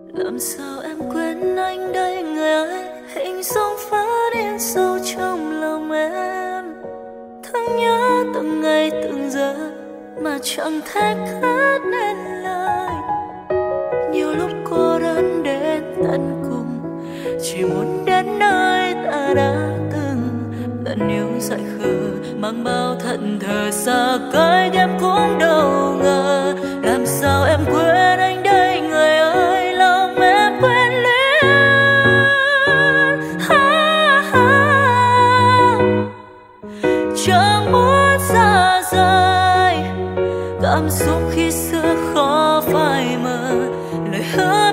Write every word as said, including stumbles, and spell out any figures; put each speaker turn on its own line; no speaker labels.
Làm sao em quên anh đây người ơi, hình dung phát in sâu trong lòng em. Thương nhớ từng ngày từng giờ mà chẳng thể cất nên lời. Nhiều lúc cô đơn đến tận cùng, chỉ muốn đến nơi ta đã từng lần yêu dại khờ, mang bao thẫn thờ xa cách em cũng đâu ngờ. Làm sao em quên anh đây người ơi, lòng em quên luyến. Ha, ha. Chẳng muốn xa rời, cảm xúc khi xưa khó phai mờ, lời hứa